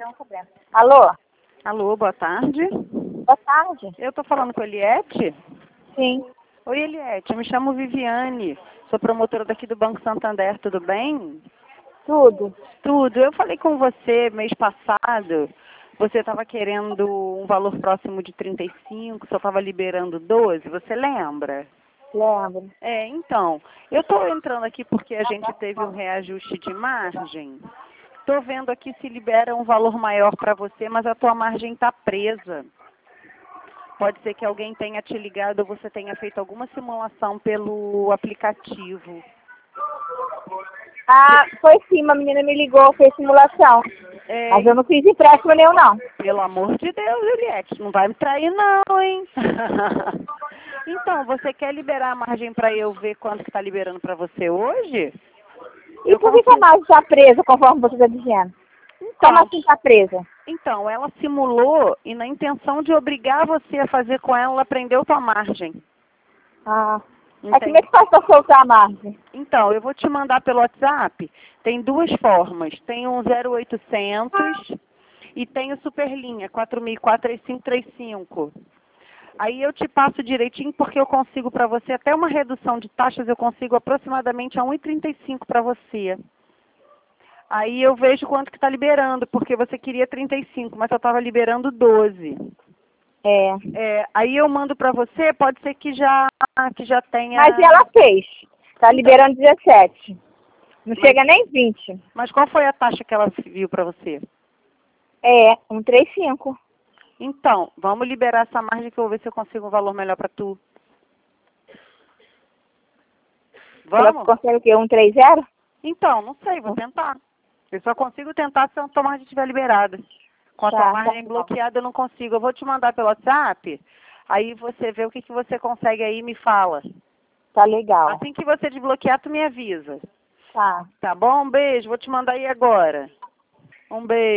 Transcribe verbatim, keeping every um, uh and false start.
estão cobrando. Alô? Alô, boa tarde. Boa tarde. Eu estou falando com a Eliette? Sim. Oi, Eliette, eu me chamo Viviane, sou promotora daqui do Banco Santander, tudo bem? Tudo. Tudo. Eu falei com você mês passado, você estava querendo um valor próximo de trinta e cinco, só estava liberando doze, você lembra? Lembro. É, então, eu estou entrando aqui porque a gente teve um reajuste de margem. Estou vendo aqui se libera um valor maior para você, mas a tua margem está presa. Pode ser que alguém tenha te ligado ou você tenha feito alguma simulação pelo aplicativo. Ah, foi sim, uma menina me ligou, fez simulação. É, Mas eu não fiz empréstimo nenhum, não. Pelo amor de Deus, Juliette, não vai me trair não, hein? Então, você quer liberar a margem para eu ver quanto que está liberando para você hoje? E Eu por que, que a consigo... margem está presa, conforme você está dizendo? Como Então, assim está presa? então, ela simulou e na intenção de obrigar você a fazer com ela, ela prendeu tua margem. Ah. Aí como é Entende? que faz para soltar a margem? Então, eu vou te mandar pelo WhatsApp. Tem duas formas. Tem um zero oitocentos e tem o Superlinha, quatro mil e quatro, três cinco três cinco. Aí eu te passo direitinho porque eu consigo para você, até uma redução de taxas, eu consigo aproximadamente a um e trinta e cinco para você. Aí eu vejo quanto que está liberando, porque você queria trinta e cinco, mas eu estava liberando doze. É. É, aí eu mando para você, pode ser que já, que já tenha... Mas ela fez. Está Então, liberando dezessete. Não mas, chega nem vinte. mas qual foi a taxa que ela viu para você? É, um trinta e cinco. Então, vamos liberar essa margem que eu vou ver se eu consigo um valor melhor para tu. Ela Vamos? consegue o quê? um trinta? Então, não sei, vou tentar. Eu só consigo tentar se a tua margem estiver liberada. Com a Tá, tua tá margem bom. bloqueada eu não consigo. Eu vou te mandar pelo WhatsApp, aí você vê o que, que você consegue aí e me fala. Tá legal. Assim que você desbloquear, tu me avisa. Tá. Tá bom? Um beijo, vou te mandar aí agora. Um beijo.